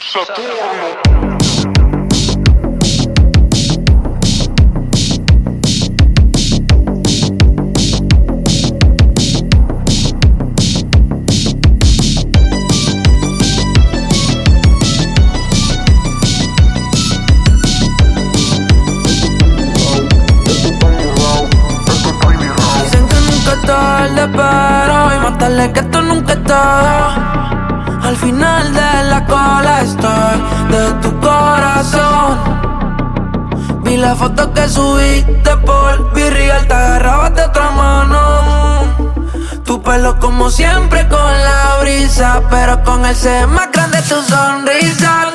Pero y más tarde que esto nunca está. Al final de la cola estoy de tu corazón. Vi la foto que subiste por Virreal, te agarrabas de otra mano. Tu pelo como siempre con la brisa, pero con él se ve más grande tu sonrisa.